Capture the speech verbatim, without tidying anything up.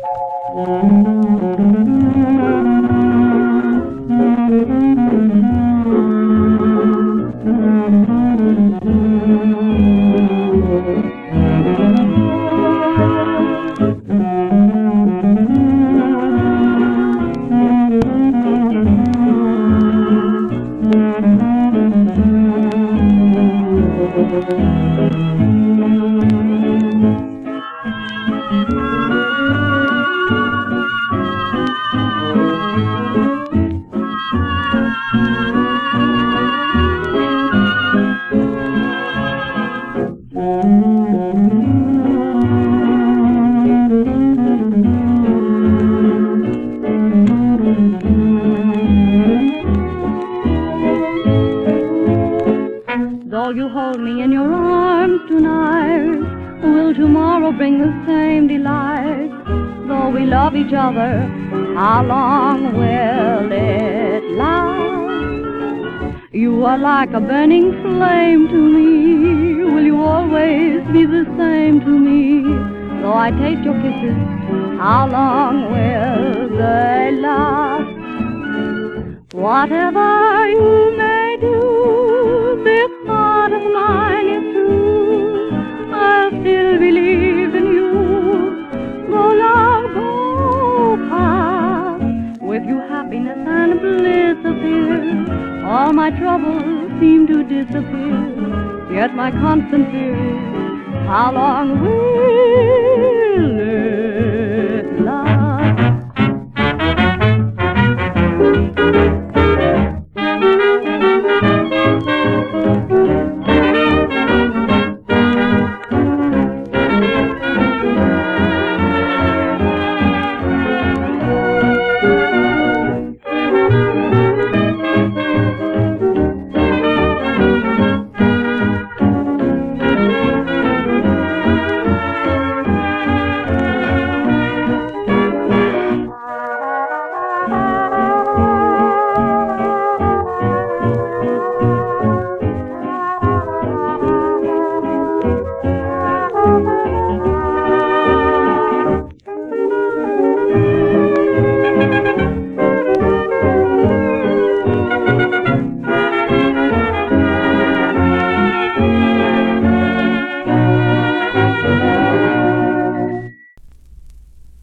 Though you hold me in your arms tonight, will tomorrow bring the same delight? Though we love each other, how long will it last? You are like a burning flame to me. Will you always be the same to me? Though I taste your kisses, how long will they last? Whatever you may do, this heart of mine is true. I still believe in you. Though love go past, with you happiness and bliss appear. All my troubles seem to disappear. Yet my constant fear is, how long will